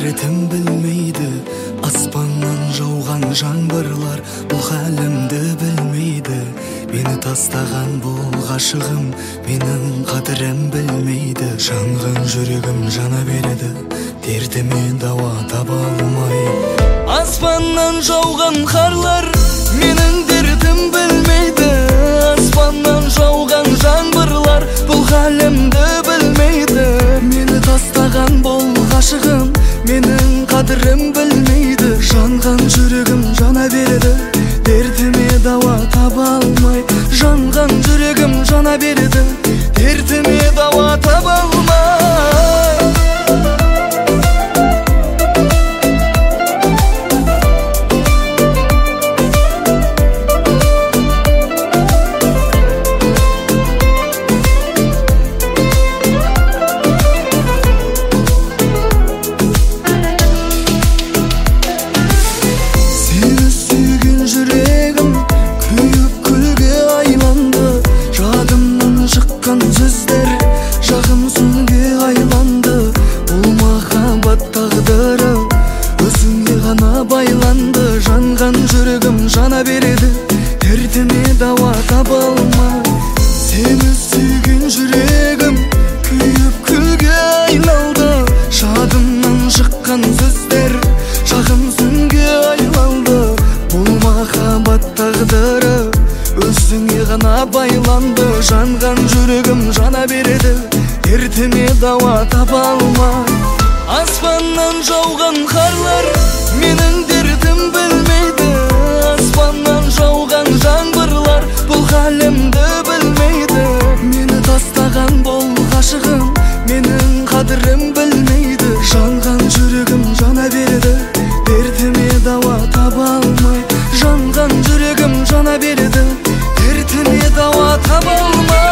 дертім білмейді. Аспаннан жауған жаңбырлар бұл хәлімді білмейді. Мені тастаған бұл ғашығым менің қадірім білмейді. Жанған жүрегім жана береді, дертіме дауа таба алмай. Аспаннан жауған қарлар менің дертім білмейді. Аспаннан жауған жаңбырлар бұл хәлімді білмейді. Мені тастаған бұл ғашығым менің қадірім білмейді. Жанған жүрегім жана береді, дертіме дауа таба алмай. Жанған жүрегім жана береді, дертіме дауа таба алмай. Жана береді, дертіме дауа таба алмай. Сені сүйген жүрегім күйіп күлге айналды. Жадымнан шыққан сөздер жағым сүңге айналды. Бұл махаббат тағдыры өзіңе ғана байланды. Жанған жүрегім жана береді, дертіме дауа таба алмай. Аспаннан жауған қарлар менің дертім білмейді. Аспаннан жауған жаңбырлар бұл хәлімді білмейді. Мені тастаған бұл ғашығым менің қадірім білмейді. Жанған жүрегім жана береді, дертіме дауа таба алмай. Жанған жүрегім жана береді, дертіме дауа таба алмай.